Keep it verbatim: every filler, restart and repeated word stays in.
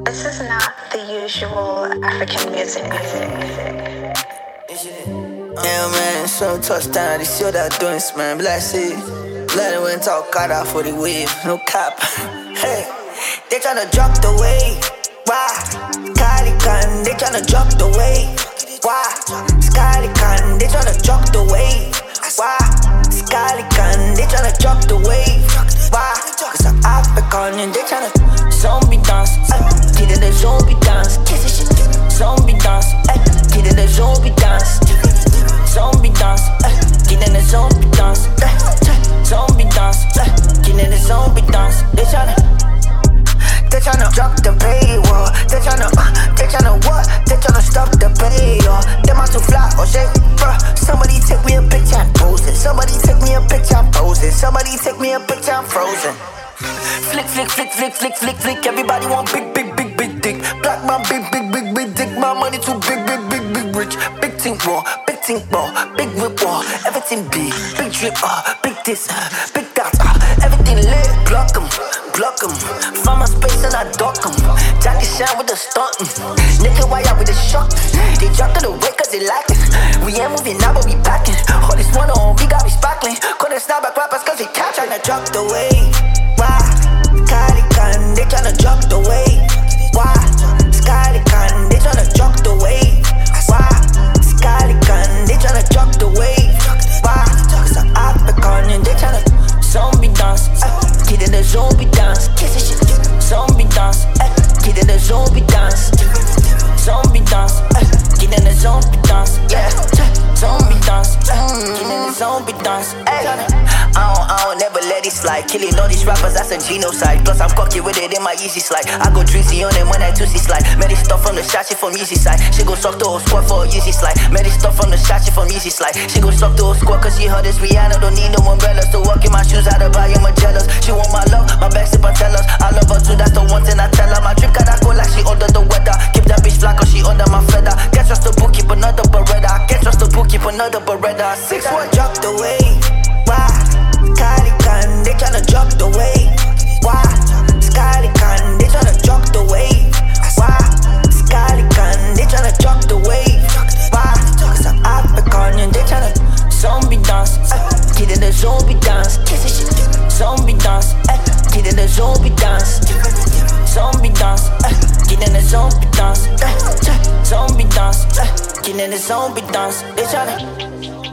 This is not the usual African music. Yeah, man, some touchdown, they see what they're doing, man. Bless it. Let it went talk cut out for the wave, no cap. Hey, they tryna drop the wave. Why? Calican, they tryna drop the wave. Why? Scalican, they tryna drop the wave. Why? Scalican, they tryna drop the wave. Why? Cause I'm African and they tryna zombie dance. Get in the zombie dance. Kiss it shit. Zombie dance. Get in the zombie dance. Zombie dance. Get in the zombie dance. Zombie dance. Get in the zombie dance. They tryna They tryna drop the paywall. They tryna, uh, they tryna what? They tryna stop the paywall. Them out to fly or shake, bruh. Somebody take me a picture, I'm posing. Somebody take me a picture, I'm posing. Somebody take me a picture, I'm frozen. Flick, flick, flick, flick, flick, flick, flick. Everybody want big, big, big, big dick. Black man, big, big, big, big dick. My money too big, big, big, big rich. Big thing raw, big thing raw, big whip raw. Everything big, big drip, uh, big this, uh, big that, uh, everything lit. Block 'em, block 'em. Find my space and I dock 'em. Jackie Chan with the stunt. Naked wire with the shock. They dropped it away cause they like it. We ain't moving now but we packing. All this one on me got me sparkling. Couldn't snap back rappers cause they catch. Tryna drop the wave. Why? Calican, they tryna drop the wave. Why? Scalican, they tryna drop the wave. Why? Scalican, they tryna drop the wave. Why? Cause I'm African and they tryna zombie dance. Get in the zombie dance. Kiss it shit. Zombie dance. Get in the zombie dance. Zombie dance. Get in the zombie dance. Yeah. Zombie dance. Get in the zombie dance. Ay. I don't, I don't never let it slide. Killing all these rappers, that's a genocide. Plus I'm cocky with it in my easy slide. I go drizzy on them when I twist slide. Made it stuff from the shot, shit from easy side. She go suck the whole squad for a easy slide. Made it stuff from the shot, shit from easy slide. She go suck the whole squad cause she heard this Rihanna. Don't need no umbrellas to walk in my shoes, how to buy, I'm jealous. She want my love, my back sip and tell us. I love her too, that's the one thing I tell her. My drip got that go like she under the weather. Keep that bitch fly cause she under my feather. Can't trust the book, keep another Beretta. Can't trust the book, keep another Beretta. six one drop the wave. Why? Calican, they tryna drop the wave. Why? Scalican, they tryna drop the wave. Why? Scalican, they tryna drop the wave. Why? Cause I'm African and they tryna zombie dance. Get in the zombie dance. Kiss it shit. Zombie dance. Get in the zombie dance. Zombie dance. Get in the zombie dance. Zombie dance. Get in the zombie dance. They tryna